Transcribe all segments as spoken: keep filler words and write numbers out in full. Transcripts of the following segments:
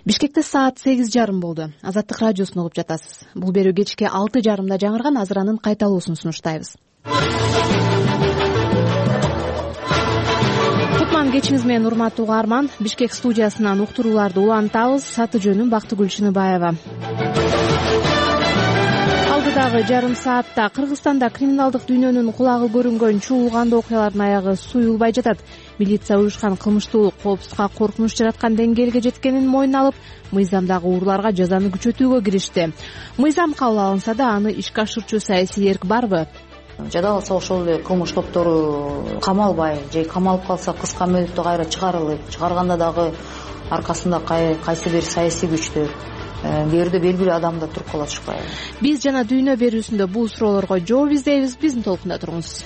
Бишкекте саат сегиз жарым болду. Азаттык радиосун угуп жатасыз. Бул берүү кечки алты жарымда жаңырган азыранын кайталуусун сунуштайбыз. Кутман кечиңиз менен урматтуу угарман. Бишкек студиясынан уктурууларды улантабыз. Аты жөнүм Бактыгүл Чыныбаева. Алдыдагы жарым саатта Кыргызстанда криминалдык дүйнөнүн кулагы көрүнгөн чуулгандуу окуялардын аягы суюлбай жатат. Милиция уюшкан кылмыштуулук коопсузлукка коркунуч жараткан деңгээлге жеткенин мойнуна алып, мыйзамдагы урууларга жазаны күчөтүүгө киришти. Мыйзам кабыл алынса да, аны ишке ашырчу саясий эрк барбы? Жада калса ошол эле кылмыш топтору камалбай же камалып калса кыска мөөнөттө кайра чыгарылып, чыгарганда дагы аркасында кайсы бир саясий күчтөр, кээ бирде белгилүү адамдар туруп калышпайбы? Биз жана дүйнө берүүсүндө бул суроолорго жооп издейбиз. Биздин толкунда туруңуз.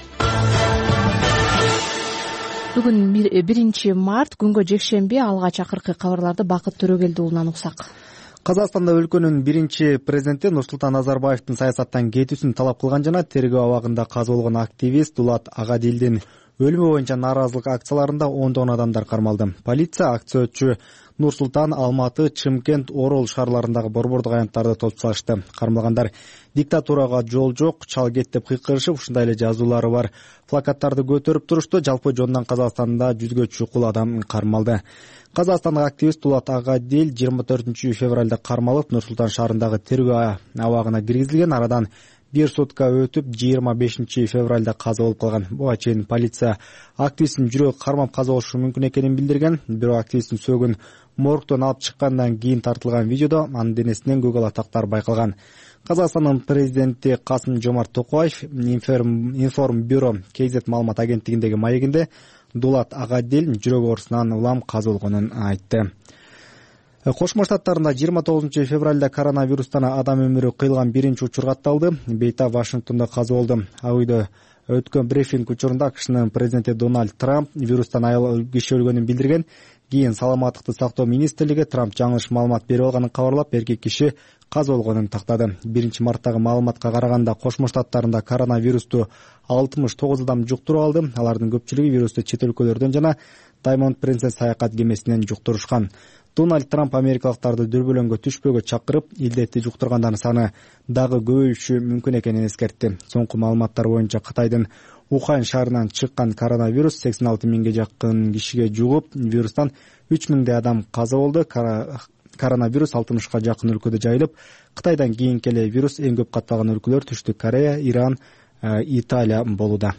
Бүгүн биринчи март, күнгө жекшемби. Алгач акыркы кабарларды Бакыт Төрөгелди уулунан уксак. Казакстанда өлкөнүн биринчи президенти Нурсултан Назарбаевдин саясаттан кетүүсүн талап кылган жана тергөө абагында каза болгон активист Дулат Агадилдин өлүмү боюнча нааразылык акцияларында ондогон адамдар кармалды. Полиция акция Нурсултан, Алматы, Чымкент, Орол шаарларындагы борбордук аянттарды топчулашты. Кармалгандар диктатурага жол жок, чал кет деп кыйкырышып, ушундай эле жазуулары бар плакаттарды көтөрүп турушту. Жалпы жонунан Казакстанда жүзгө чукул адам кармалды. Казакстандык активист Дулат Агадил жыйырма төртүнчү февралда кармалып, Нурсултан шаарындагы тергөө абагына киргизилген. Арадан бир сутка өтүп, жыйырма бешинчи февралда каза болуп калган. Буга чейин полиция активисттин жүрөгү кармап каза болушу мүмкүн экенин билдирген. Бирок активисттин сөөгүн моргтон алып чыккандан кийин тартылган видеодо анын денесинен көгал атактар байкалган. Казакстандын президенти Касым-Жомарт Токаев Информбюро кей зет маалымат агенттигиндеги маегинде Дулат Агадил жүрөк оорусунан улам каза болгонун айтты. Кошмо Штаттарында жыйырма тогузунчу февралда коронавирустан адам өмүрү кыйылган биринчи учур катталды. Бейтап Вашингтондо каза болду. Ал үйдө өткөн брифинг учурунда АКШнын президенти Дональд Трамп вирустан аял киши өлгөнүн билдирген. Кийин саламаттыкты сактоо министрлиги Трамп жаңылыш маалымат берип алганын кабарлап, эркек киши каза болгонун тактады. биринчи марттагы маалыматка караганда Кошмо Штаттарында коронавирусту алтымыш тогуз адам жуктуруп алды. Алардын көпчүлүгү вирусту чет өлкөлөрдөн жана Diamond Princess саякат кемесинен жуктурушкан. Дональд Трамп америкалыктарды дүрбөлөңгө түшпөөгө чакырып, илдетти жуктургандардын саны дагы көбөйүшү мүмкүн экенин эскертти. Соңку маалыматтар боюнча Кытайдын Ухань шаарынан чыккан коронавирус сексен алты миңге жакын кишиге жугуп, вирустан үч миңдей адам каза болду. Коронавирус алтымышка жакын өлкөдө жайылып, Кытайдан кийинки эле вирус эң көп катталган өлкөлөр Түштүк Корея, Иран, Италия болууда.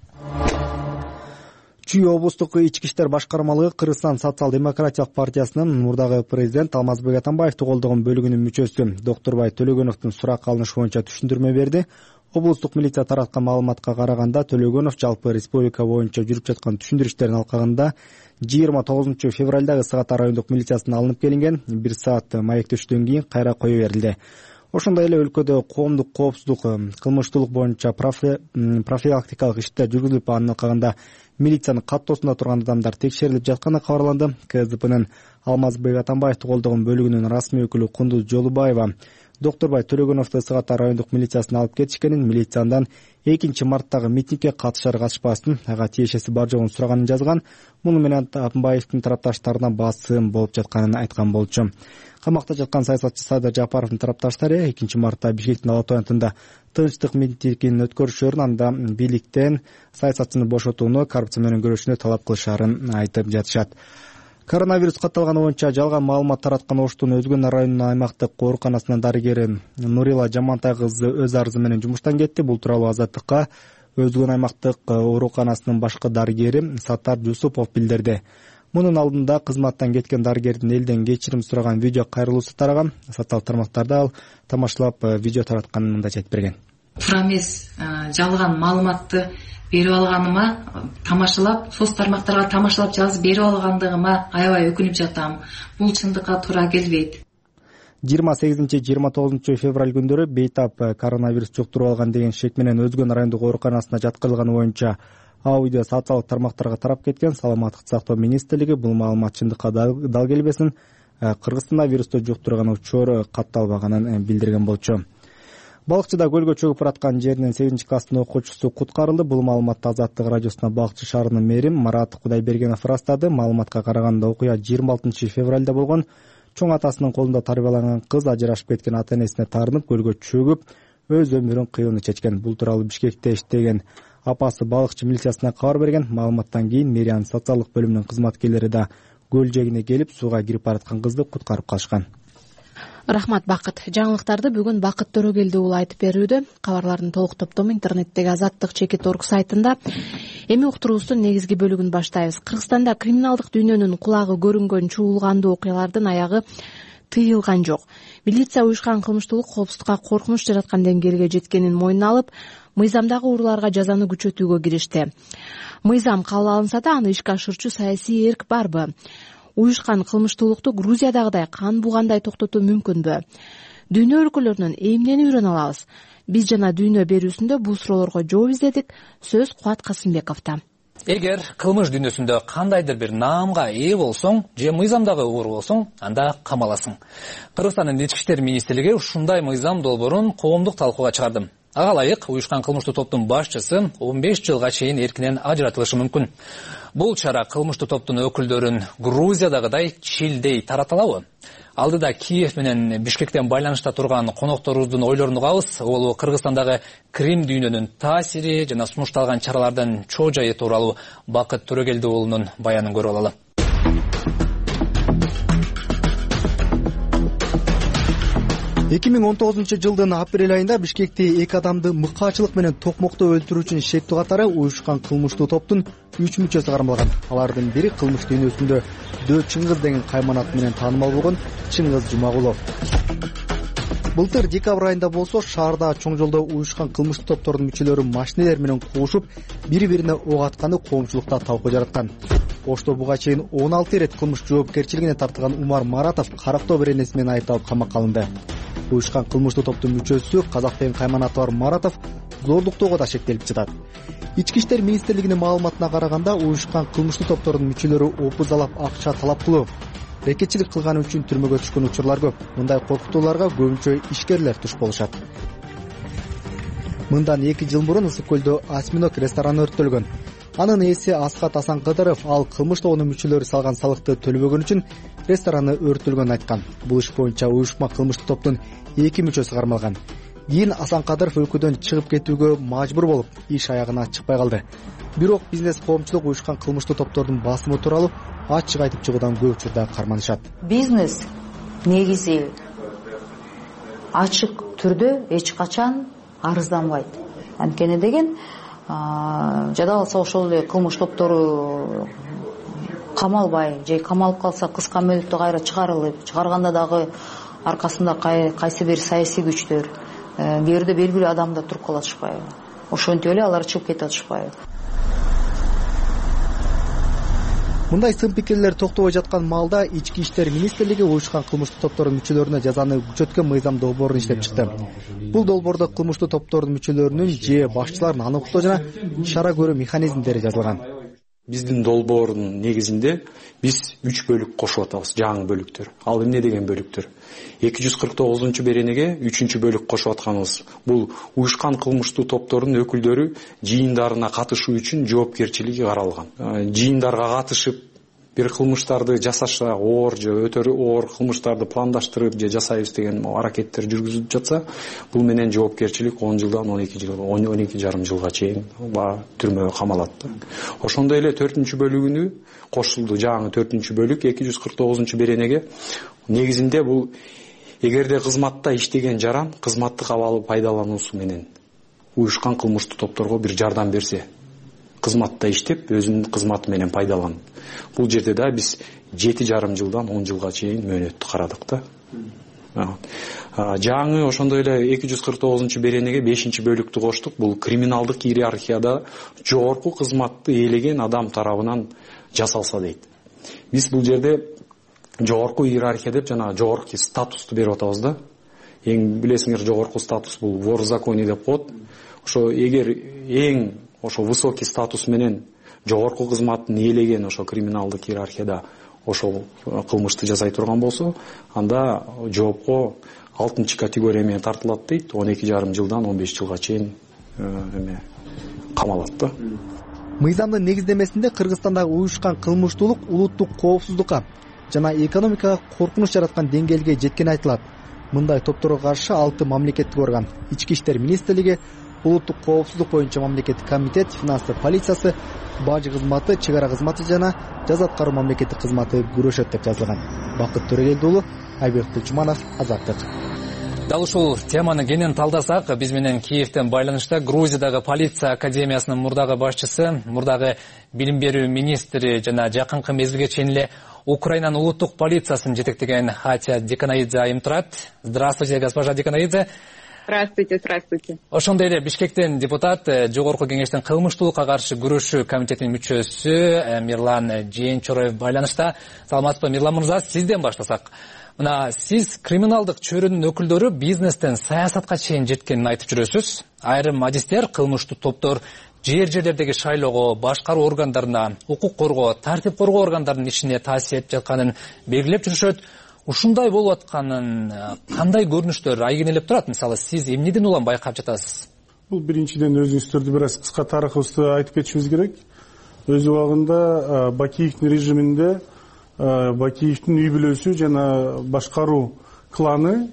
Чүй облустук ички иштер башкармалыгы Кыргызстан социал-демократиялык партиясынын мурдагы президент Алмазбек Атамбаевди колдогон бөлүгүнүн мүчөсү Доктурбай Төлөгөновдун суракка алынышы боюнча түшүндүрмө берди. Облустук милиция тараткан маалыматка караганда, Төлөгөнов жалпы республика боюнча жүрүп жаткан түшүндүрүштөрдүн алкагында жыйырма тогузунчу февралдагы Сагат райондук милициясына алынып келинген. Бир саат маектештүүдөн кийин кайра кое берилди. Ошондой эле өлкөдө коомдук коопсуздук, кылмыштуулук боюнча профилактикалык иштер жүргүзүлүп, анын алкагында милициянын каттоосунда турган адамдар текшерилип жатканы кабарланды. КСДПнын Алмазбек Атамбаевди колдогон бөлүгүнүн расмий өкүлү Кундуз Жолубаева Доктурбай Төлөгөновду Сагат райондук милициясына алып кетишкенин, милицияндан экинчи марттагы митингге катышар катышпасын, ага тиешеси бар жогун сураганын жазган. Муну менен Атамбаевдин тарапташтарына басым болуп жатканын айткан болчу. Камакта жаткан саясатчы Садыр Жапаровдун тарапташтары экинчи мартта Бишкектин Ала-Тоо аянтында тынчтык митингин өткөрүшөрүн, анда бийликтен саясатчыны бошотууну, коррупция менен күрөшүүнү талап кылышарын айтып жатышат. Коронавирус катталганы боюнча жалган маалымат тараткан Оштун Өзгөн районунун аймактык ооруканасынын дарыгери Нурила Жамантай кызы өз арызы менен жумуштан кетти. Бул тууралуу Азаттыкка Өзгөн аймактык ооруканасынын башкы дарыгери Саттар Жусупов билдирди. Мунун алдында кызматтан кеткен дарыгердин элден кечирим сураган видео кайрылуусу тараган. Социалдык тармактарда ал тамашалап видео таратканын мындай айтып берген. Туура эмес, жалган маалыматты берип алганыма, тамашалап, соц тармактарга тамашалап жазып берип алгандыгыма аябай өкүнүп жатам. Бул чындыкка туура келбейт. жыйырма сегизинчи жыйырма тогузунчу февраль күндөрү бейтап коронавирус жуктуруп алган деген шек менен Өзгөн райондук ооруканасына жаткырылганы боюнча ал видео социалдык тармактарга тарап кеткен. Саламаттыкты сактоо министрлиги бул маалымат чындыкка дал келбесин, Кыргызстанда вирусту жуктурган учур катталбаганын билдирген болчу. Балыкчыда көлгө чөгүп бараткан жеринен сегизинчи класстын окуучусу куткарылды. Бул маалыматты Азаттык радиосуна Балыкчы шаарынын мэри Марат Кудайбергенов ырастады. Маалыматка караганда окуя жыйырма алтынчы февралда болгон. Чоң атасынын колунда тарбияланган кыз ажырашып кеткен ата энесине таарынып көлгө чөгүп өз өмүрүн кыюуну чечкен. Бул тууралуу Бишкекте иштеген апасы балыкчы милициясына кабар берген. Маалыматтан кийин мэриянын социалдык бөлүмүнүн кызматкерлери да көл жээгине келип сууга кирип бараткан кызды куткарып калышкан. Рахмат, Бакыт. Жаңылыктарды бүгүн Бакыт Төрөгелди уулу айтып берүүдө. Кабарлардын толук топтому интернеттеги Азаттык чекит орг сайтында. Эми уктуруубуздун негизги бөлүгүн баштайбыз. Кыргызстанда криминалдык дүйнөнүн кулагы көрүнгөн чуулгандуу окуялардын аягы тыйылган жок. Милиция уюшкан кылмыштуулук коопсуздукка коркунуч жараткан деңгээлге жеткенин мойнуна алып, мыйзамдагы урууларга жазаны күчөтүүгө киришти. Мыйзам кабыл алынса да, аны ишке ашырчу саясий эрк барбы? Уюшкан кылмыштуулукту Грузиядагыдай кан бугандай токтотуу мүмкүнбү? Дүйнө өлкөлөрүнөн эмнени үйрөнө алабыз? Биз жана дүйнө берүүсүндө бул суроолорго жооп издедик. Сөз Кубат Касымбековдо. Эгер кылмыш дүйнөсүндө кандайдыр бир наамга ээ болсоң же мыйзамдагы оор болсоң, анда камаласың. Кыргызстандын ички иштер министрлиги ушундай мыйзам долбоорун коомдук талкууга чыгарды. Ага ылайык уюшкан кылмыштуу топтун башчысы он беш жылга чейин эркинен ажыратылышы мүмкүн. Бул чара кылмыштуу топтун өкүлдөрүн Грузиядагыдай чилдей тараталабы? Алдыда Киев менен Бишкектен байланышта турган конокторубуздун ойлорун угабыз. Ол Кыргызстандагы крим дүйнөнүн таасири жана сунушталган чаралардын чоо жайы тууралуу Бакыт Төрөгелди уулунун баянын көрүп алалы. эки миң он тогузунчу жылдын апрель айында Бишкекте эки адамды мыкаачылык менен токмоктоо өлтүрүү үчүн шектүү катары уюшкан кылмыштуу топтун үч мүчөсү кармалган. Алардын бири кылмыш дүйнөсүндө Дөө Чыңгыз деген кайман менен таанымал болгон Чыңгыз Жумагулов. Былтыр декабрь айында болсо шаарда чоң жолдо уюшкан кылмыштуу топтордун мүчөлөрү машинелер менен куушуп, бири-бирине ок атканы коомчулукта талкуу жараткан. Ошто буга чейин он алты ирет кылмыш жоопкерчилигине тартылган Умар Маратов карактоо беренеси менен айыпталып камакка алынды. Уюшкан кылмыштуу топтун мүчөсү Казак деген кайманаты бар Маратов зордуктоого да шектелип жатат. Ички иштер министрлигинин маалыматына караганда, уюшкан кылмыштуу топтордун мүчөлөрү опузалап акча талап кылуу, рекетчилик кылганы үчүн түрмөгө түшкөн учурлар көп. Мындай коркутууларга көбүнчө ишкерлер туш болушат. Мындан эки жыл мурун Ысык көлдө Осьминог рестораны өрттөлгөн. Анын ээси Асхат Асанкыдыров ал кылмыш тобунун мүчөлөрү салган салыкты төлөбөгөн үчүн рестораны өрттөлгөнүн айткан. Бул иш боюнча уюшма кылмыштуу топтун эки мүчөсү кармалган. Кийин Асанкадыров өлкөдөн чыгып кетүүгө мажбур болуп, иш аягына чыкпай калды. Бирок бизнес коомчулук уюшкан кылмыштуу топтордун басымы тууралуу ачык айтып чыгуудан көп учурда карманышат. Бизнес негизи ачык түрдө эч качан арызданбайт. Анткени деген жада калса ошол эле кылмыш топтору камалбай же камалып калса кыска мөөнөттө кайра чыгарылып, чыгарганда дагы аркасында кайсы бир саясий күчтөр, кээ бирде белгилүү адамдар туруп кала атышпайбы? Ошентип эле алар чыгып кете атышпайбы? Мындай сын пикирлер токтобой жаткан маалда ички иштер министрлиги уюшкан кылмыштуу топтордун мүчөлөрүнө жазаны күчөткөн мыйзам долбоорун иштеп чыкты. Бул долбоордо кылмыштуу топтордун мүчөлөрүнүн же башчыларын аныктоо жана чара көрүү механизмдери жазылган. Биздин долбоордун негизинде биз үч бөлүк кошуп атабыз, жаңы бөлүктөр. Ал эмне деген бөлүктөр? эки жүз кырк тогузунчу беренеге үчүнчү бөлүк кошуп атканыбыз. Бул уюшкан кылмыштуу топтордун өкүлдөрү жыйындарына катышуу үчүн жоопкерчилиги каралган. Жыйындарга катышып бир кылмыштарды жасашса, оор же өтө оор кылмыштарды пландаштырып же жасайбыз деген аракеттер жүргүзүлүп жатса, бул менен жоопкерчилик он жылдан он эки жылга, он эки жарым жылга чейин түрмөгө камалат. Ошондой эле төртүнчү бөлүгүнү кошулду, жаңы төртүнчү бөлүк эки жүз кырк тогузунчу беренеге. Негизинде бул эгерде кызматта иштеген жаран кызматтык абалы пайдалануусу менен уюшкан кылмыштуу топторго бир жардам берсе, кызматта иштеп өзүнүн кызматы менен пайдаланып. Бул жерде да биз жети жарым жылдан он жылга чейин мөөнөттү карадык да. Жаңы ошондой эле эки жүз кырк тогузунчу беренеге бешинчи бөлүктү коштук. Бул криминалдык иерархияда жогорку кызматты ээлеген адам тарабынан жасалса дейт. Биз бул жерде жогорку иерархия деп жана жогорку статусту берип атабыз да. Эң билесиңер, жогорку статус бул вор в законе деп коет. Ошо эгер эң ошо высокий статус менен жогорку кызматын ээлеген ошо криминалдык иерархияда ошол кылмышты жасай турган болсо, анда жоопко алтынчы категория менен тартылат дейт. он эки жарым жылдан он беш жылга чейин эме камалат да. Мыйзамдын негиздемесинде Кыргызстандагы уюшкан кылмыштуулук улуттук коопсуздукка, жана экономикага коркунуч жараткан деңгээлге жеткени айтылат. Мындай топторго каршы алты мамлекеттик орган, Ички иштер министрлиги, улуттук коопсуздук боюнча мамлекеттик комитет, финансы полициясы, бажы кызматы, чек ара кызматы жана жаза аткаруу мамлекеттик кызматы күрөшөт деп жазылган. Бакыт Төрөгелди уулу, Айбек Тулчуманов, Азаттык. Дал ушул теманы кенен талдасак, биз менен Киевден байланышта Грузиядагы полиция академиясынын мурдагы башчысы, мурдагы билим берүү министри жана жакынкы мезгилге чейин эле Украинанын улуттук полициясын жетектеген Хатя Деканаидзе айым турат. Здравствуйте, госпожа Деканаидзе. Здравствуйте, здравствуйте. Ошондой эле Бишкектен депутат, Жогорку кеңештин кылмыштуулукка каршы күрөшүү комитетинин мүчөсү Мирлан Жээнчороев байланышта. Саламатсызбы, Мирлан мырза, сизден баштасак. Мына сиз криминалдык чөйрөнүн өкүлдөрү бизнестен саясатка чейин жеткенин айтып жүрөсүз. Айрым адистер кылмыштуу топтор жер жерлердеги шайлоого, башкаруу органдарына, укук коргоо, тартип коргоо органдарынын ишине таасир этип жатканын белгилеп жүрүшөт. Ушундай болуп атканын кандай көрүнүштөр айгинелеп турат? Мисалы, сиз эмнеден улам байкап жатасыз? Бул биринчиден өзүңүздөрдү бир аз кыска тарыхыбызды айтып кетишибиз керек. Өз убагында Бакиевдин режиминде Бакиевдин үй бүлөсү жана башкаруу кланы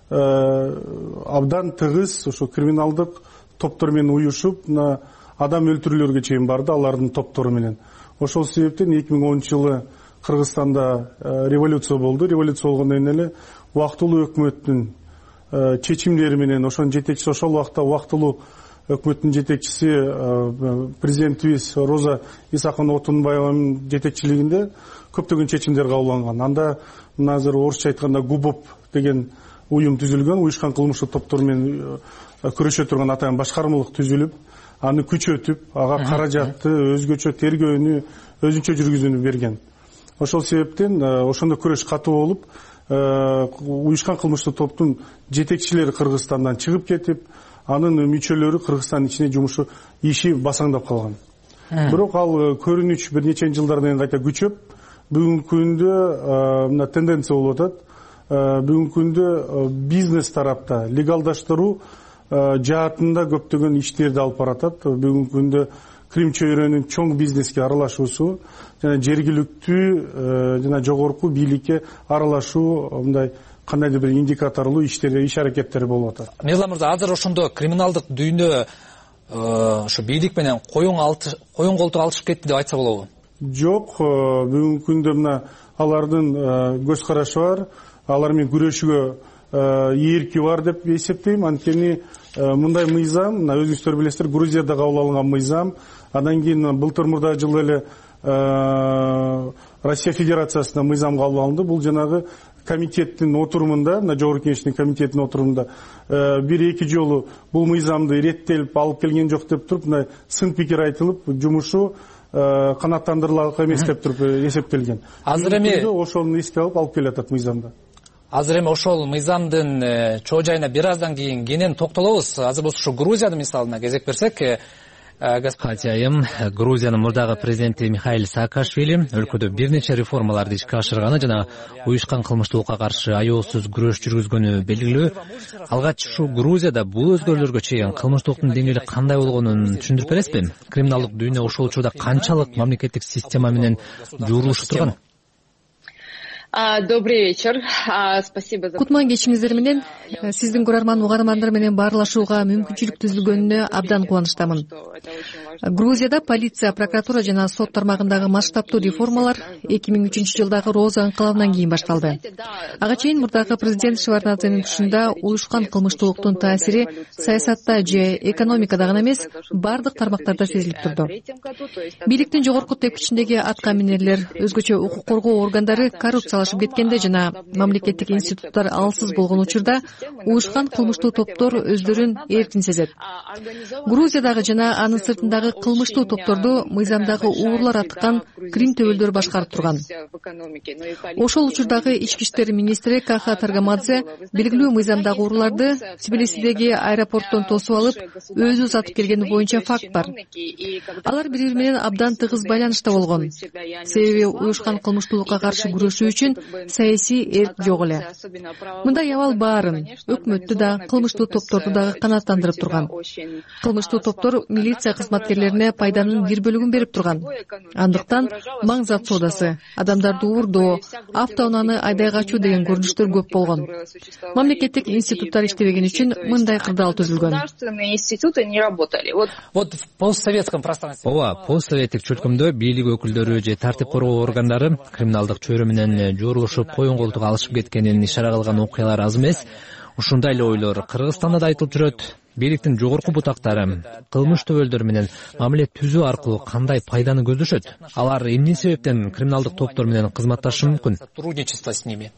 абдан тыгыз ошо криминалдык топтор менен уюшуп, адам өлтүрүүлөргө чейин барды алардын топтору менен. Ошол себептен эки миң онунчу жылы Кыргызстанда революция болду. Революция болгондон кийин эле убактылуу өкмөттүн чечимдери менен ошонун жетекчиси, ошол убакта убактылуу өкмөттүн жетекчиси президентибиз Роза Исаховна Отунбаеванын жетекчилигинде көптөгөн чечимдер кабылган. Анда мына азыр орусча айтканда ГУБОП деген уюм түзүлгөн, уюшкан кылмыштуу топтор менен күрөшө турган атайын башкармалык түзүлүп, аны күчөтүп, ага каражатты, өзгөчө тергөөнү, өзүнчө жүргүзүүнү берген. Ошол себептен ошондо күрөш катуу болуп, уюшкан кылмыштуу топтун жетекчилери Кыргызстандан чыгып кетип, анын мүчөлөрү Кыргызстандын ичине жумушу иши басаңдап калган. Бирок ал көрүнүш бир нече жылдардан кайта күчөп, бүгүнкү күндө мына тенденция болуп атат. Бүгүнкү күндө бизнес тарапта легалдаштыруу жаатында көптөгөн иштерди алып баратат. Бүгүнкү күндө Крим чөйрөнүн чоң бизнеске аралашуусу жана жергиликтүү жана жогорку бийликке аралашуу мындай кандайдыр бир индикаторлуу иштерге иш аракеттери болуп атат. Мирлан мырза, азыр ошондо криминалдык дүйнө ошо бийлик менен коюн коюн колтук алышып кетти деп айтса болобу? Жок, бүгүнкү күндө мына алардын көз карашы бар, алар менен күрөшүүгө эрки бар деп эсептейм. Анткени мындай мыйзам, мына өзүңүздөр билесиздер, Грузияда кабыл алынган мыйзам, андан кийин былтыр мурда жылы эле Россия Федерациясында мыйзам кабыл алынды. Бул жанагы комитеттин отурумунда, мына жогорку кеңештин комитетинин отурумунда бир эки жолу бул мыйзамды реттелип алып келген жок деп туруп, мына сын пикир айтылып, жумушу канааттандырылак эмес деп туруп эсептелген. Азыр эми ошону эске алып алып келатат мыйзамда. Азыр эми ошол мыйзамдын чоо жайына бир аздан кийин кенен токтолобуз. Азыр болсо ушу Грузиянын мисалына кезек берсек, Хатя айым, Грузиянын мурдагы президенти Михаил Саакашвили өлкөдө бир нече реформаларды ишке ашырганы жана уюшкан кылмыштуулукка каршы аеосуз күрөш жүргүзгөнү белгилүү. Алгач ушу Грузияда бул өзгөрүүлөргө чейин кылмыштуулуктун деңгээли кандай болгонун түшүндүрүп бересизби? Криминалдык дүйнө ошол учурда канчалык мамлекеттик система менен жуурулушуп турган? Добрый вечер. Спасибо за... Кутман кечиңиздер менен сиздин көрөрман угармандар менен баарлашууга мүмкүнчүлүк түзүлгөнүнө абдан кубанычтамын. Грузияда полиция, прокуратура жана сот тармагындагы масштабтуу реформалар эки миң үчүнчү жылдагы Роза анкылабынан кийин башталды. Ага чейин мурдагы президент Шеварднадзенин тушунда уюшкан кылмыштуулуктун таасири саясатта же экономикада гана эмес, бардык тармактарда сезилип турду. Бийликтин жогорку тепкичиндеги аткаминерлер, өзгөчө укук коргоо органдары коррупция кеткенде жана мамлекеттик институттар алсыз болгон учурда уюшкан кылмыштуу топтор өздөрүн эркин сезет. Грузиядагы жана анын сыртындагы кылмыштуу топторду мыйзамдагы уурлар аткан Крим төбөлдөр башкарып турган. Ошол учурдагы ички иштер министри Каха Таргамадзе белгилүү мыйзамдагы уурларды Тбилисидеги аэропорттон тосуп алып, өзү узатып келгени боюнча факт бар. Алар бири-бири менен абдан тыгыз байланышта болгон. Себеби уюшкан кылмыштуулукка каршы күрөшүү үчүн саясий эрк жок эле. Мындай абал баарын, өкмөттү да, кылмыштуу топторду дагы канааттандырып турган. Кылмыштуу топтор милиция кызматы кызматкерлерине пайданын бир бөлүгүн берип турган. Андыктан маң зат соодасы, адамдарды уурдоо, автоунааны айдай качуу деген көрүнүштөр көп болгон. Мамлекеттик институттар иштебеген үчүн мындай кырдаал түзүлгөн. Вот в постсоветском пространстве. Ооба, постсоветтик чөлкөмдө бийлик өкүлдөрү же тартип коргоо органдары криминалдык чөйрө менен жорулушуп коюн колтук алышып кеткенин ишара кылган окуялар аз эмес. Ушундай эле ойлор Кыргызстанда да айтылып жүрөт. Бийликтин жогорку бутактары кылмыш төбөлдөрү менен мамиле түзүү аркылуу кандай пайданы көздөшөт? Алар эмне себептен криминалдык топтор менен кызматташы мүмкүн? Сотрудничество с ними.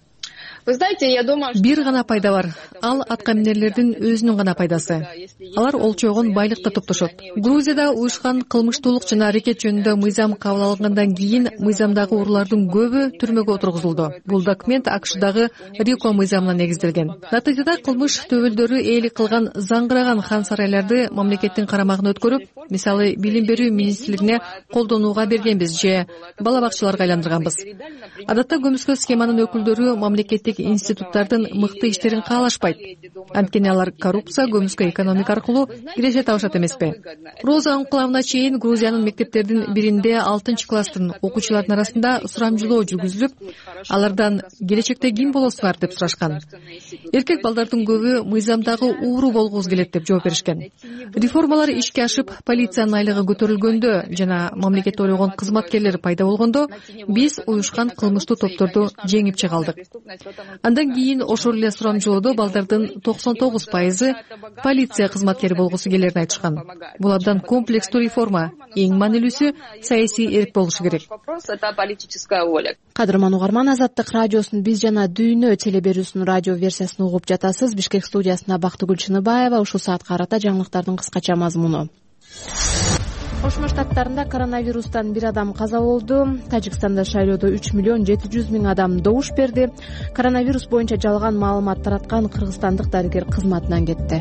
Бир гана пайда бар. Ал аткаминерлердин өзүнүн гана пайдасы. Алар олчойгон байлыкта топтошот. Грузияда уюшкан кылмыштуулук жана аракет жөнүндө мыйзам кабыл алынгандан кийин мыйзамдагы уруулардын көбү түрмөгө отургузулду. Бул документ АКШдагы РИКО мыйзамына негизделген. Натыйжада кылмыш төбөлдөрү ээлик кылган заңгыраган хан сарайларды мамлекеттин карамагына өткөрүп, мисалы билим берүү министрлигине колдонууга бергенбиз же бала бакчаларга айландырганбыз. Адатта көмүскө схеманын өкүлдөрү мамлекеттик институттардын мыкты иштерин каалашпайт. Анткени алар коррупция, көмүскө экономика аркылуу киреше табышат эмеспи. Роза анкулавына чейин Грузиянын мектептердин биринде алтынчы класстын окуучуларынын арасында сурамжылоо жүргүзүлүп, алардан келечекте ким болосуңар деп сурашкан. Эркек балдардын көбү мыйзамдагы ууру болгубуз келет деп жооп беришкен. Реформалар ишке ашып, полициянын айлыгы көтөрүлгөндө жана мамлекетти ойлогон кызматкерлер пайда болгондо биз уюшкан кылмыштуу топторду жеңип чыга алдык. Андан кийин ошол эле сурамжылоодо балдардын токсон тогуз пайызы полиция кызматкери болгусу келерин айтышкан. Бул абдан комплекстүү реформа. Эң маанилүүсү саясий эрк болушу керек. Кадырман угарман, Азаттык радиосунун Биз жана Дүйнө телеберүүсүнүн радио версиясын угуп жатасыз. Бишкек студиясында Бактыгүл Чыныбаева. Ушул саатка карата жаңылыктардын кыскача мазмуну. Кошмо Штаттарында коронавирустан бир адам каза болду. Тажикстанда шайлоодо үч миллион жети жүз миң адам добуш берди. Коронавирус боюнча жалган маалымат тараткан кыргызстандык дарыгер кызматынан кетти.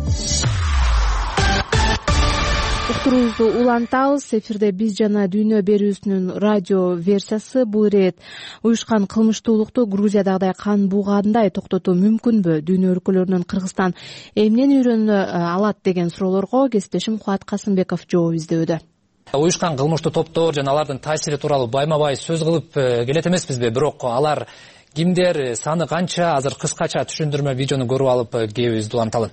Уктуруубузду улантабыз. Эфирде Биз жана Дүйнө берүүсүнүн радио версиясы. Бул ирет уюшкан кылмыштуулукту Грузиядагыдай кан буугандай токтотуу мүмкүнбү? Дүйнө өлкөлөрүнөн Кыргызстан эмнени үйрөнө алат деген суроолорго кесиптешим Кубат Касымбеков жооп издөдө. Уюшкан кылмыштуу топтор жана алардын таасири тууралуу байма-бай сөз кылып келет эмеспизби? Бирок алар кимдер, саны канча? Азыр кыскача түшүндүрмө видеону көрүп алып кебибизди уланталы.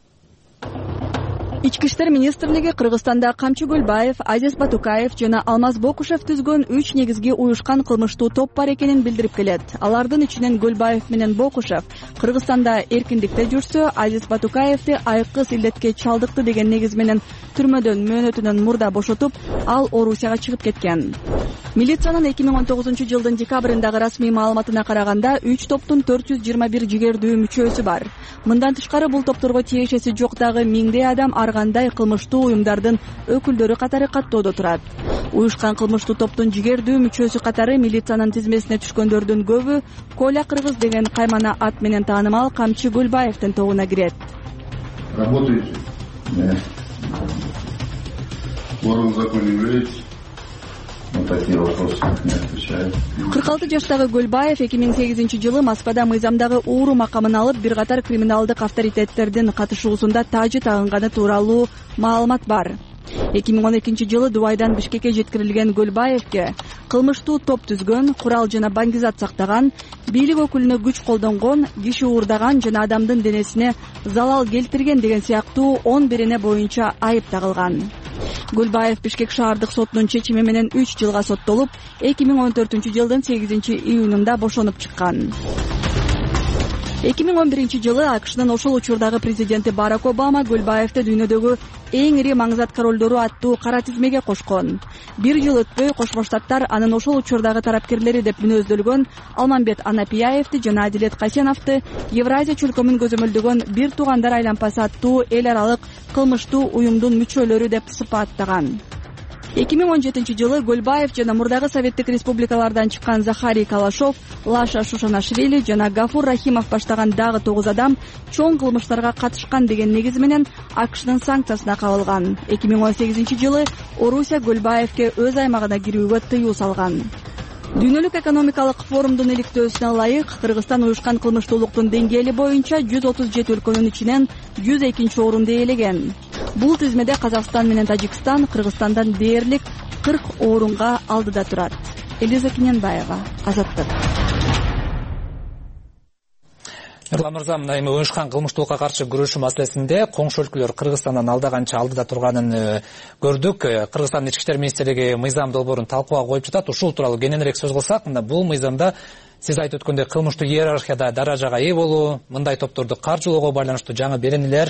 Ички иштер министрлиги Кыргызстанда Камчы Гөлбаев, Азиз Батукаев жана Алмаз Бокушев түзгөн үч негизги уюшкан кылмыштуу топ бар экенин билдирип келет. Алардын ичинен Гөлбаев менен Бокушев Кыргызстанда эркиндикте жүрсө, Азиз Батукаевди айкыз илдетке чалдыкты деген негиз менен түрмөдөн мөөнөтүнөн мурда бошотуп, ал Орусияга чыгып кеткен. Милициянын эки миң он тогузунчу жылдын декабрындагы расмий маалыматына караганда үч топтун төрт жүз жыйырма бир жигердүү мүчөсү бар. Мындан тышкары бул топторго тиешеси жок дагы миңдей адам аргандай кылмыштуу уюмдардын өкүлдөрү катары каттоодо турат. Уюшкан кылмыштуу топтун жигердүү мүчөсү катары милициянын тизмесине түшкөндөрдүн көбү Коля Кыргыз деген каймана ат менен таанымал Камчы Гөлбаевдин тобуна кирет. Работаете? Ворон закон не берете? кырк алты жаштагы Гөлбаев эки миң сегизинчи жылы Москвада мыйзамдагы ууру макамын алып, бир катар криминалдык авторитеттердин катышуусунда таажы тагынганы тууралуу маалымат бар. эки миң он экинчи жылы Дубайдан Бишкекке жеткирилген Гөлбаевке кылмыштуу топ түзгөн, курал жана баңгизат сактаган, бийлик өкүлүнө күч колдонгон, киши уурдаган жана адамдын денесине залал келтирген деген сыяктуу он бир эне боюнча айып тагылган. Гөлбаев Бишкек шаардык сотунун чечими менен үч жылга соттолуп, эки миң он төртүнчү жылдын сегизинчи июнунда бошонуп чыккан. эки миң он биринчи жылы АКШнын ошол учурдагы президенти Барак Обама Гөлбаевди дүйнөдөгү эң ири маңзат королдору аттуу кара тизмеге кошкон. Бир жыл өтпөй Кошмо Штаттар анын ошол учурдагы тарапкерлери деп мүнөздөлгөн Алмамбет Анапияевди жана Адилет Касеновду Евразия чөлкөмүн көзөмөлдөгөн бир туугандар айлампасы аттуу эл аралык кылмыштуу уюмдун мүчөлөрү деп сыпаттаган. эки миң он жетинчи жылы Гөлбаев жана мурдагы Советтик республикалардан чыккан Захарий Калашов, Лаша Шушанашвили жана Гафур Рахимов баштаган дагы тогуз адам чоң кылмыштарга катышкан деген негиз менен АКШнын санкциясына кабылган. эки миң он сегизинчи жылы Орусия Гөлбаевке өз аймагына кирүүгө тыюу салган. Дүйнөлүк экономикалык форумдун иликтөөсүнө ылайык Кыргызстан уюшкан кылмыштуулуктун деңгээли боюнча жүз отуз жети өлкөнүн ичинен жүз экинчи орунду ээлеген. Бул тизмеде Казакстан менен Тажикстан Кыргызстандан дээрлик кырк орунга алдыда турат. Элиза Кененбаева, Азаттык. Эрлан мырза, мына эми уюшкан кылмыштуулукка каршы күрөшүү маселесинде коңшу өлкөлөр Кыргызстандан алда канча алдыда турганын көрдүк. Кыргызстандын ички иштер министрлиги мыйзам долбоорун талкууга коюп жатат. Ушул тууралуу кененирээк сөз кылсак, мына бул мыйзамда сиз айтып өткөндөй кылмыштуу иерархияда даражага ээ болуу, мындай топторду каржылоого байланыштуу жаңы беренелер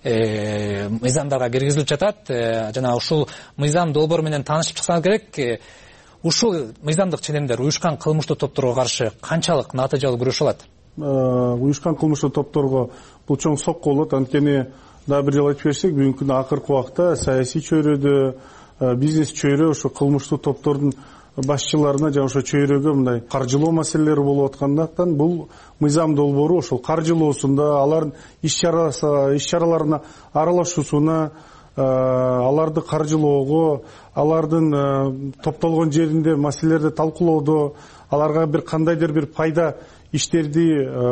мыйзамдарга киргизилип жатат. Жана ушул мыйзам долбоору менен таанышып чыксаңыз керек. Ушул мыйзамдык ченемдер уюшкан кылмыштуу топторго каршы канчалык натыйжалуу күрөшө алат? Уюшкан кылмыштуу топторго бул чоң сокку болот. Анткени дагы бир жолу айтып берсек, бүгүнкү күндө акыркы убакта саясий чөйрөдө, бизнес чөйрө ошо кылмыштуу топтордун башчыларына жана ошо чөйрөгө мындай каржылоо маселелери болуп аткандыктан бул мыйзам долбоору ошол каржылоосунда, алардын иш-чараларына аралашуусуна, аларды каржылоого, алардын топтолгон жеринде маселелерди талкуулоодо, аларга бир кандайдыр бир пайда иштерди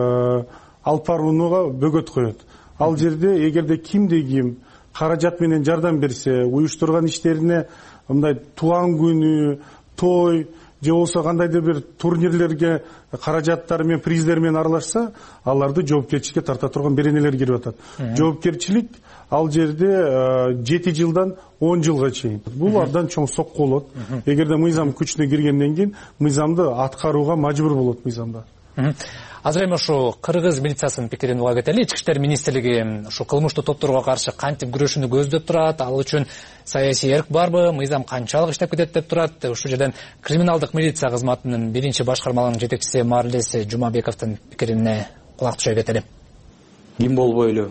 алып барууга бөгөт коет. Ал жерде эгерде кимде ким каражат менен жардам берсе, уюштурган иштерине мындай туган күнү, той же болбосо кандайдыр бир турнирлерге каражаттар менен, приздер менен аралашса, аларды жоопкерчиликке тарта турган беренелер кирип атат. Жоопкерчилик ал жерде жети жылдан он жылга чейин. Бул абдан чоң сокку болот. Эгерде мыйзам күчүнө киргенден кийин мыйзамды аткарууга мажбур болот мыйзамда. Азыр эми ушу кыргыз милициясынын пикирин уга кетели. Ички иштер министрлиги ушу кылмыштуу топторго каршы кантип күрөшүүнү көздөп турат, ал үчүн саясий эрк барбы, мыйзам канчалык иштеп кетет деп турат. Ушул жерден криминалдык милиция кызматынын биринчи башкармалыгынын жетекчиси Марлес Жумабековдун пикирине кулак түшө кетели. Ким болбойлу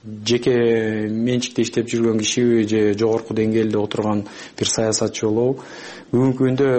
жеке менчикте иштеп жүргөн кишиби же жогорку деңгээлде отурган бир саясатчы болобу, бүгүнкү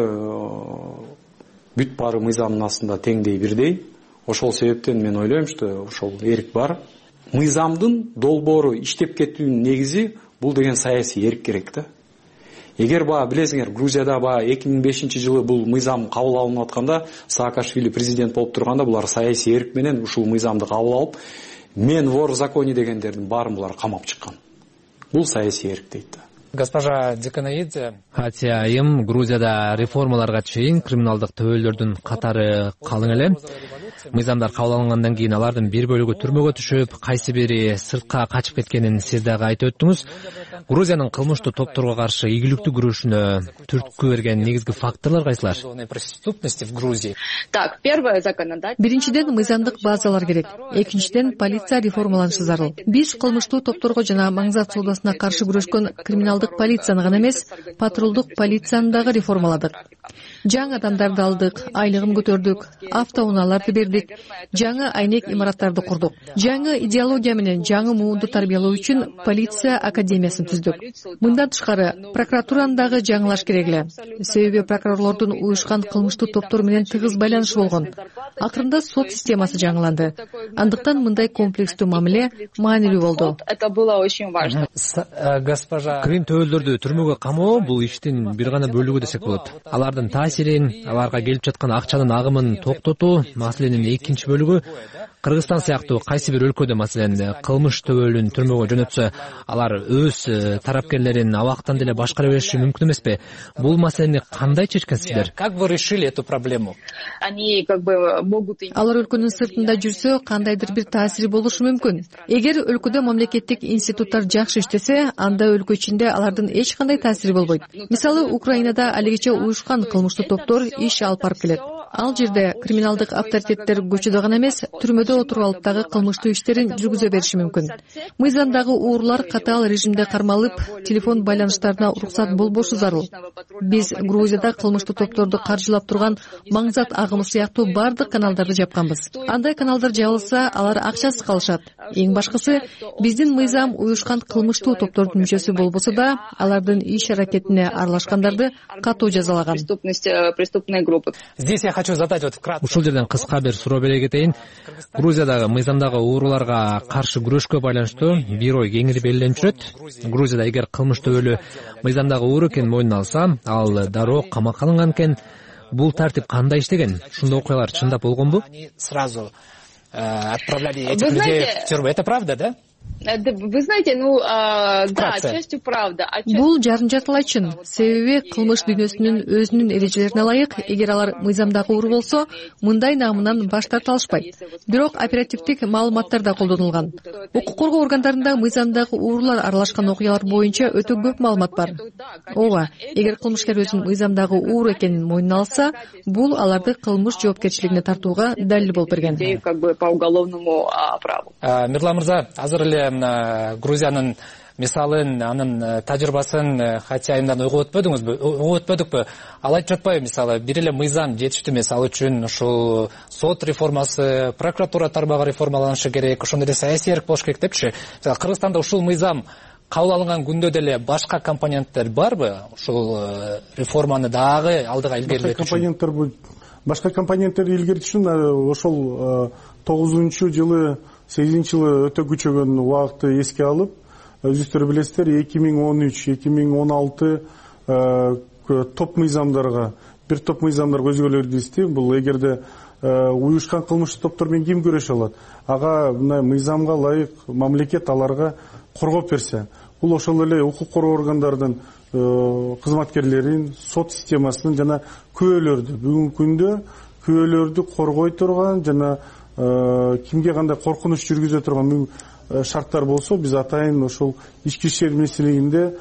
күндө бүт баары мыйзамдын астында теңдей бирдей. Ошол себептен мен ойлойм, что ошол эрк бар. Мыйзамдын долбоору иштеп кетүүнүн негизи бул деген саясий эрк керек да. Эгер баа билесиңер, Грузияда баа эки миң бешинчи жылы бул мыйзам кабыл алынып атканда, Саакашвили президент болуп турганда булар саясий эрк менен ушул мыйзамды кабыл алып, мен вор в законе дегендердин баарын булар камап чыккан. Бул саясий эрк дейт да. Госпожа Деканаидзе, Атия айым Грузияда реформаларга чейин криминалдык төбөлдөрдүн катары калың эле. Мыйзамдар кабыл алынгандан кийин алардын бир бөлүгү түрмөгө түшүп, кайсы бири сыртка качып кеткенин сиз дагы айтып өттүңүз. Грузиянын кылмыштуу топторго каршы ийгиликтүү күрөшүнө түрткү берген негизги факторлор кайсылар? Биринчиден, мыйзамдык базалар керек. Экинчиден, полиция реформаланышы зарыл. Биз кылмыштуу топторго жана маңзат соодасына каршы күрөшкөн криминалдык полицияны гана эмес, патрулдук полицияны дагы реформаладык. Жаңы адамдарды алдык, айлыгын көтөрдүк, автоунааларды бердик, жаңы айнек имараттарды курдук. Жаңы идеология менен жаңы муунду тарбиялоо үчүн полиция академиясын түздүк. Мындан тышкары, прокуратураны дагы жаңылаш керек эле. Себеби прокурорлордун уюшкан кылмыштуу топтор менен тыгыз байланышы болгон. Акырында сот системасы жаңыланды. Андыктан мындай комплекстүү мамиле маанилүү болду. Это было очень важно. Госпожа, крим төбөлдөрдү түрмөгө камоо бул иштин бир гана бөлүгү десек болот. Алардын таасирин, аларга келип жаткан акчанын агымын токтотуу маселенин экинчи бөлүгү. Кыргызстан сыяктуу кайсы бир өлкөдө маселен кылмыш төбөлүн түрмөгө жөнөтсө, алар өз тарапкерлерин абактан деле башкара бериши мүмкүн эмеспи? Бул маселени кандай чечкенсиздер? Как вы решили эту проблему? Они как бы могут... Алар өлкөнүн сыртында жүрсө, кандайдыр бир таасири болушу мүмкүн. Эгер өлкөдө мамлекеттик институттар жакшы иштесе, анда өлкө ичинде алардын эч кандай таасири болбойт. Мисалы, Украинада алигиче уюшкан кылмыштуу топтор иш алып барып келет. Ал жерде криминалдык авторитеттер көчөдө гана эмес, түрмөдө отуруп алып дагы кылмыштуу иштерин жүргүзө бериши мүмкүн. Мыйзамдагы уурлар катаал режимде кармалып, телефон байланыштарына уруксат болбошу зарыл. Биз Грузияда кылмыштуу топторду каржылап турган маңзат агымы сыяктуу бардык каналдарды жапканбыз. Андай каналдар жабылса, алар акчасыз калышат. Эң башкысы, биздин мыйзам уюшкан кылмыштуу топтордун мүчөсү болбосо да, алардын иш аракетине аралашкандарды катуу жазалаган. Преступные группы. Здесь я хочу задать вот вкратце. Ушул жерден кыска бир суроо бере кетейин. Грузиядагы мыйзамдагы ууруларга каршы күрөшкө байланыштуу бир ой кеңири белгиленип жүрөт. Грузияда эгер кылмыш төбөлү мыйзамдагы ууру экенин мойнуна алса, ал дароо камакка алынган экен. Бул тартип кандай иштеген? Ушундай окуялар чындап болгонбу? Сразу отправляли этих людей в тюрьму. Это правда, да? Вы знаете, ну да, частью правда. Бул жарым жартылай чын. Себеби кылмыш дүйнөсүнүн өзүнүн эрежелерине ылайык, эгер алар мыйзамдагы уур болсо, мындай наамынан баш тарта алышпайт. Бирок оперативдик маалыматтар да колдонулган. Укук коргоо органдарында мыйзамдагы уурлар аралашкан окуялар боюнча өтө көп маалымат бар. Ооба, эгер кылмышкер өзүнүн мыйзамдагы уур экенин мойнуна алса, бул аларды кылмыш жоопкерчилигине тартууга далил болуп берген. Как бы по уголовному праву. Мирлан мырза, азыр эле Грузиянын мисалын, анын тажрыйбасын кача айымдан угуп өтпөдүңүзбү? Угуп өтпөдүкпү? Ал айтып жатпайбы, мисалы, бир эле мыйзам жетиштүү эмес, ал үчүн ушул сот реформасы, прокуратура тармагы реформаланышы керек, ошондой эле саясий эрк болуш керек депчи. Кыргызстанда ушул мыйзам кабыл алынган күндө деле башка компоненттер барбы? Ушул реформаны дагы алдыга илгерилетүү үчүн? Компоненттер бул башка компоненттер илгертүү үчүн ошол тогузунчу жылы, сегизинчи жылы өтө күчөгөн убакытты эске алып, өзүңүздөр билесиздер, эки миң он үч эки миң он алты топ мыйзамдарга, бир топ мыйзамдарга өзгөрүүлөр кирди. Бул эгерде уюшкан кылмыштык топтор менен ким күрөшө алат? Ага мына мыйзамга ылайык мамлекет аларга коргоп берсе, бул ошол эле укук коргоо органдардын кызматкерлерин, сот системасынын жана күбөлөрдү, бүгүнкү күндө күбөлөрдү коргой турган жана кимге кандай коркунуч жүргүзө турган шарттар болсо, биз атайын ошол ички иштер министрлигинде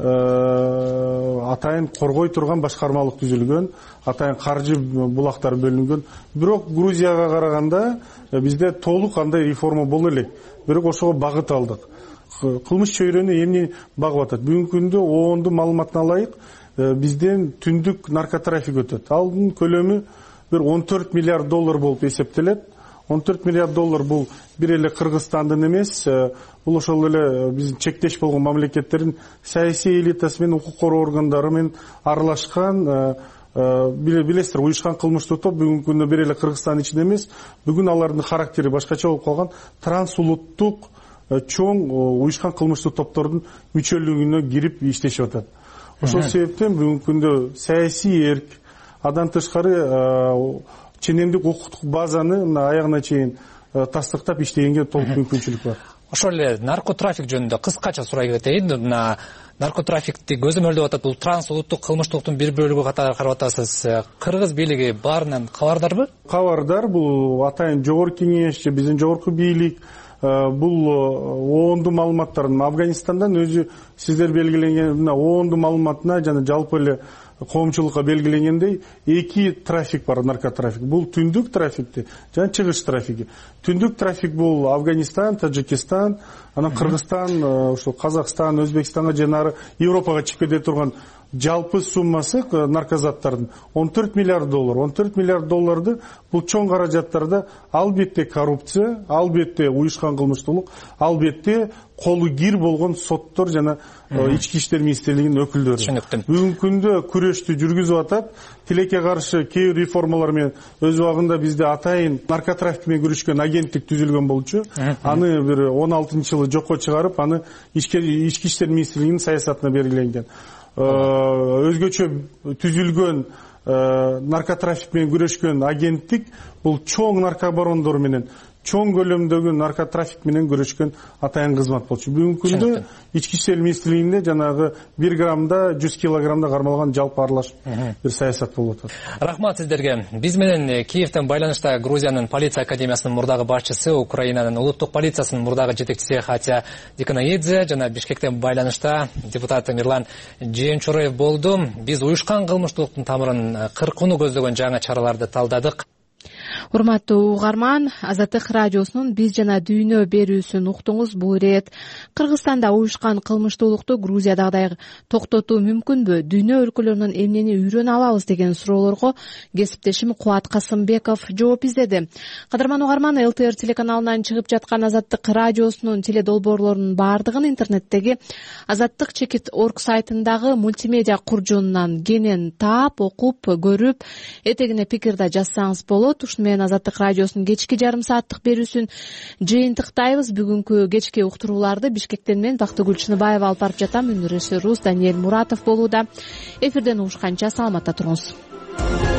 атайын коргой турган башкармалык түзүлгөн, атайын каржы булактар бөлүнгөн. Бирок Грузияга караганда бизде толук андай реформа боло элек. Бирок ошого багыт алдык. Кылмыш чөйрөнү эмне багып атат? Бүгүнкү күндө оондун маалыматына ылайык бизден түндүк наркотрафик өтөт. Алдын көлөмү бир он төрт миллиард доллар болуп эсептелет. он төрт миллиард доллар бул бир эле Кыргызстандын эмес, бул ошол эле биздин чектеш болгон мамлекеттердин саясий элитасы менен укук коргоо органдары менен аралашкан, билесиздер, уюшкан кылмыштык топ бүгүнкү күндө бир эле Кыргызстандын ичинде эмес, бүгүн алардын характери башкача болуп калган, трансулуттук чоң уюшкан кылмыштык топтордун мүчөлүгүнө кирип иштешип атат. Ошол себептен бүгүнкү күндө саясий эрк, андан тышкары ченемдик укуктук базаны аягына чейин тастыктап иштегенге толук мүмкүнчүлүк бар. Ошол эле наркотрафик жөнүндө кыскача сурай кетейин. Мына наркотрафикти көзөмөлдөп атат, бул трансулуттук кылмыштыктын бир бөлүгү катары карап атасыз. Кыргыз бийлиги баарынан кабардарбы? Кабардар. Бул атайын жогорку кеңеш, биздин жогорку бийлик, бул оондун маалыматтарын Афганистандан өзү сиздер белгиленген оондун маалыматына жана жалпы эле коомчулукка белгиленгендей эки трафик бар, наркотрафик. Бул түндүк трафикти жана чыгыш трафиги. Түндүк трафик бул Афганистан, Таджикистан, анан Кыргызстан, ошо Казакстан, Өзбекстанга жана Европага чыгып кете турган жалпы суммасы наркозаттардын он төрт миллиард доллар. он төрт миллиард долларды бул чоң каражаттарда албетте коррупция, албетте уюшкан кылмыштуулук, албетте колу кир болгон соттор жана ички иштер министрлигинин өкүлдөрү. Бүгүнкү күндө күрөштү жүргүзүп атат. Тилекке каршы кээ бир реформалар менен өз убагында бизде атайын наркотрафик менен күрөшкөн агенттик түзүлгөн болчу. Аны бир он алтынчы жылы жокко чыгарып, аны ички иштер министрлигинин саясатына белгиленген. Өзгөчө түзүлгөн наркотрафик менен күрөшкөн агенттик бул чоң наркобарондор менен, чоң көлөмдөгү наркотрафик менен күрөшкөн атайын кызмат болчу. Бүгүнкү күндө ички иштер министрлигинде жанагы бир граммда жүз килограммда кармалган жалпы аралаш бир саясат болуп атат. Рахмат сиздерге. Биз менен Киевден байланышта Грузиянын полиция академиясынын мурдагы башчысы, Украинанын улуттук полициясынын мурдагы жетекчиси Хатя Диканаидзе жана Бишкектен байланышта депутат Мирлан Жээнчуроев болду. Биз уюшкан кылмыштуулуктун тамырын кыркууну көздөгөн жаңы чараларды талдадык. Урматтуу угарман, Азаттык радиосунун Биз жана дүйнө берүүсүн уктуңуз. Бул ирет Кыргызстанда уюшкан кылмыштуулукту Грузиядагыдай токтотуу мүмкүнбү? Дүйнө өлкөлөрүнөн эмнени үйрөнө алабыз деген суроолорго кесиптешим Кубат Касымбеков жооп издеди. Кадырман угарман, эл тэ эр телеканалынан чыгып жаткан Азаттык радиосунун теледолбоорлорунун баардыгын интернеттеги азаттык чекит точка орг сайтындагы мультимедиа куржунунан кенен таап, окуп, көрүп, этегине пикирде жазсаңыз болот. Ушуну менен Азаттык радиосунун кечки жарым сааттык берүүсүн жыйынтыктайбыз. Бүгүнкү кечки уктурууларды Бишкектен мен Бактыгүл Чыныбаева алып барып жатам. Үнү режиссерубуз Даниэль Муратов болууда. Эфирден угушканча саламатта туруңуз.